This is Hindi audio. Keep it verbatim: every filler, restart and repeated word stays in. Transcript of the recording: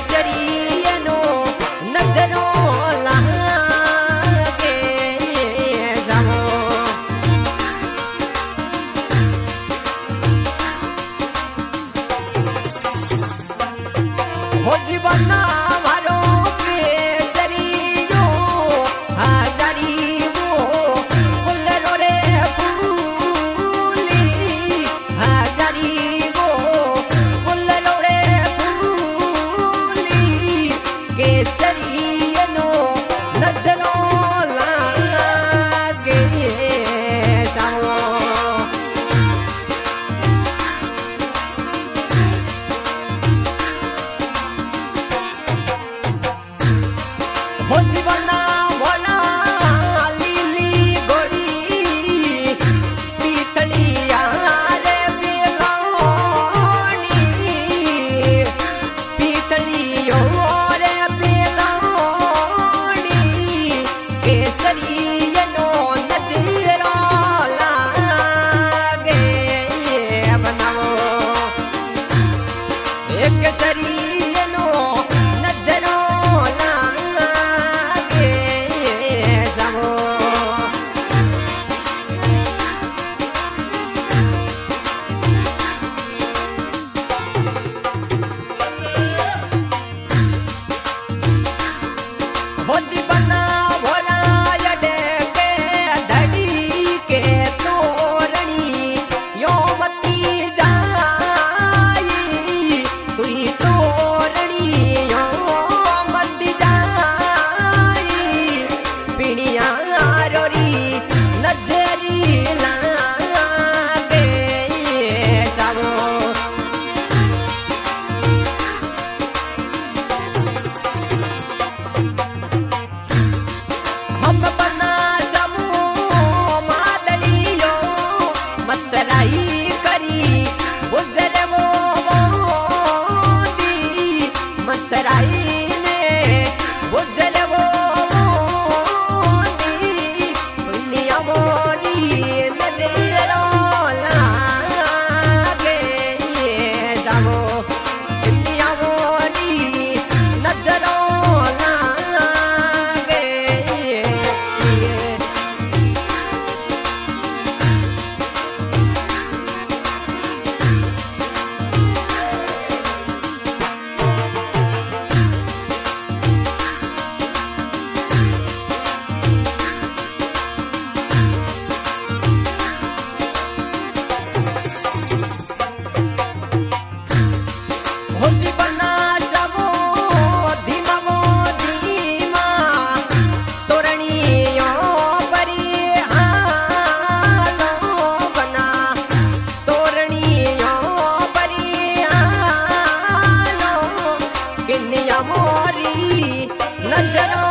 केसरियनो नजरों लागे जाओ हो जीवना मारो केसरियो हाजारी वो फुलरो रे फूली हाजारी वो फुलरो रे फूली केसरियनो नजरों लागे जाओ हो जीवना भोला लीली गोरी पीतलिया रे बेलानी पीतलियो रे बेलानी केसरियनो नजरों लागे बनाओ एक केसरियनो नजरों लागे जाओ हो जीवना भोला यडे के धड़ी के तोरणी यो मती जाई हुई तोरणी यो मती जाई पिणिया रोरी नजरी लागे जाओ हम बना समू मादलियो मतराई करी बुजरे वो मोदी मतराई ने बुजरे वो मोदी दुनिया मोरी नजरों लागे जाओ दुनिया मोरी नजरों लागे हो जीवना सबो धीमा वो धीमा तोरणियों बरी हालो बना तोरणियों बरी हालो किन्निया मोरी नजरों